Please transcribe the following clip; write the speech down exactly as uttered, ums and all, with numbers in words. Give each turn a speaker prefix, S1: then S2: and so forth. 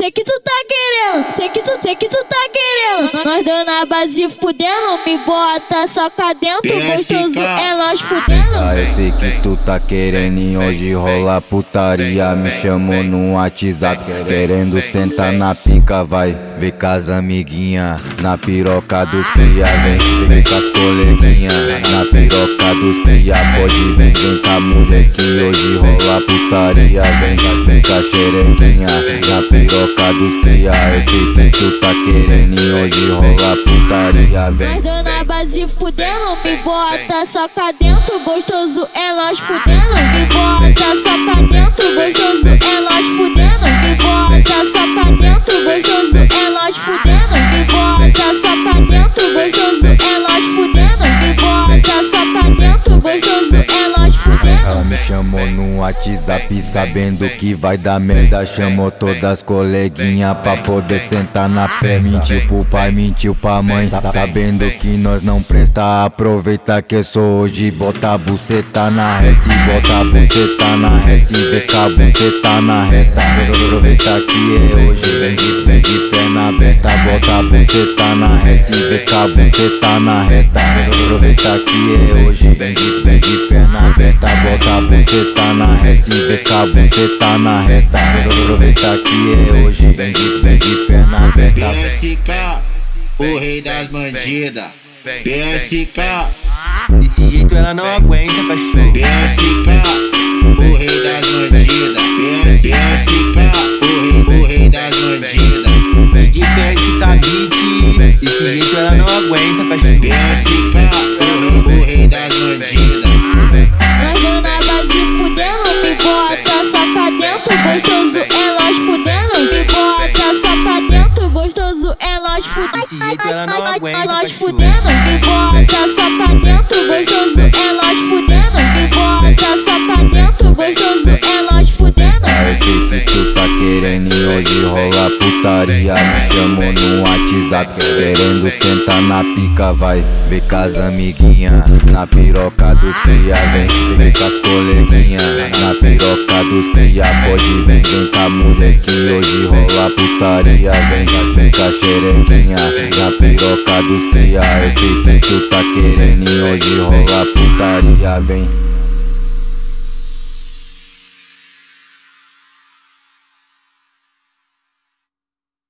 S1: sei que tu tá querendo, sei que tu, sei que tu tá querendo. Nós deu na base fudendo, me bota só cá dentro, gostoso é nós fudendo.
S2: Ah, eu sei que tu tá querendo e hoje rola putaria. Me chamou no WhatsApp, querendo sentar na pica, vai ver com as amiguinha, na piroca dos cria, vem, vem com as coleguinha, na piroca dos cria, pode vem, vem com a mulher que hoje rola putaria, vem, vem com a xerequinha, na piroca dos cria, eu sei que tu tá querendo e hoje rola putaria, vem.
S1: Nós deu na base fudendo, me bota só cá dentro, gostoso é nós fudendo, me bota só cá dentro, gostoso é nós fudendo, me bota só cá dentro, gostoso é nós fudendo, me bota só cá dentro, gostoso é nós fudendo, me bota só cá dentro, gostoso é nós fudendo.
S2: Ela me chamou no WhatsApp sabendo que vai dar merda, chamou todas as coleguinhas pra poder sentar na pé. Mentiu pro pai, mentiu pra mãe, sabendo que nós não presta. Aproveita que eu sou hoje, bota a buceta na reta e bota a buceta na reta e vê com a buceta na reta. Aproveita que é hoje, vem de, vem de perna aberta, bota a buceta na reta e vê com a buceta na reta. Aproveita que é hoje, vem de, vem de perna aberta, bota a buceta na reta e vê com a buceta na reta. Aproveita que é hoje, vem de, vem de perna aberta.
S3: P S K, o rei das bandidas. P S K,
S4: desse jeito ela não aguenta, cachorro.
S3: P S K, o rei das bandidas. P S K, o rei, o rei das bandidas.
S4: De P S K beat, desse jeito ela não aguenta, cachorro.
S3: P S K, o rei, o rei das bandidas.
S1: Nós deu na base fudendo, me bota só cá dentro, gostoso é nós fudendo, me bota só cá dentro, gostoso é nós fudendo.
S4: Desse jeito ela não aguenta,
S1: Nós
S4: cachorro.
S1: fudendo, me bota só cá dentro, gostoso é nós fudendo, me bota só cá dentro, gostoso é nós fudendo.
S2: Ah, eu sei que tu tá querendo e hoje rola putaria. Me chamou no WhatsApp, querendo sentar na pica, vai ver com as amiguinha, na piroca dos cria, vem, vem com as coleguinha, na piroca dos cria, pode vem, vem com a mulher que hoje rola putaria, vem, vem com a xerequinha, na piroca dos cria, eu sei que tu tá querendo e hoje rola putaria, vem.